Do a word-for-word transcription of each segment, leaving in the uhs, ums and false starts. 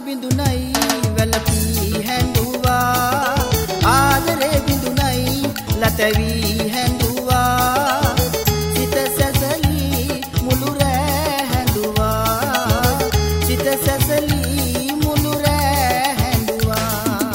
බිඳුනයි වැළපී හැඬුවා ආදරේ බිඳුනයි ලතවි හැඬුවා සිත සැසලී මුළු රෑ හැඬුවා සිත සැසලී මුළු රෑ හැඬුවා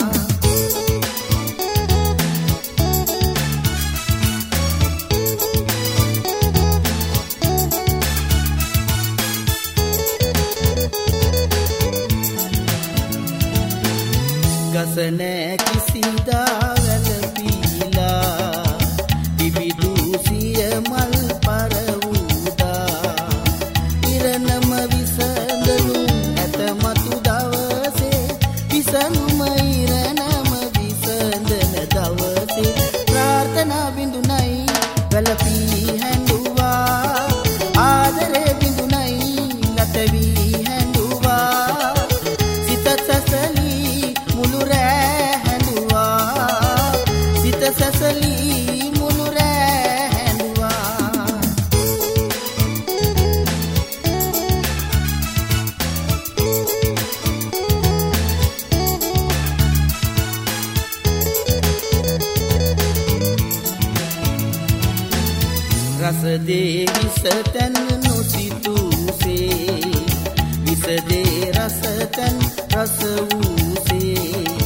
ගසනෑ කිසිදා වැළපීලා විවිධ සිය මල් පරවුදා ඉරණම විසඳනු ඇත මතු දවසේ විසඳුම ඉරණම විසඳන දවසේ ප්‍රාර්ථනා බිඳුනයි වැළපී හැඬුවා ආදරේ බිඳුනයි ලතවි හැඬුවා සිත සැසලී මුළු රෑ හැඬුවා සිත සැසලී මුළු රෑ හැඬුවා රසදේ විසතැන් නොසිතූසේ විසදේ රසතැන් රස වූසේ